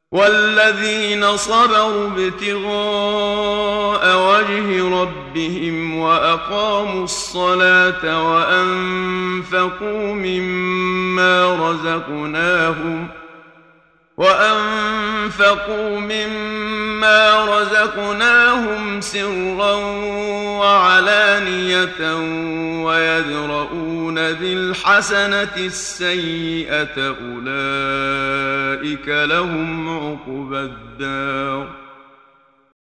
والذين صبروا ابتغاء وجه ربهم وأقاموا الصلاة وأنفقوا مما رزقناهم سرا وعلانية ويدرؤون بالحسنة السيئة أولئك لهم عقبى الدار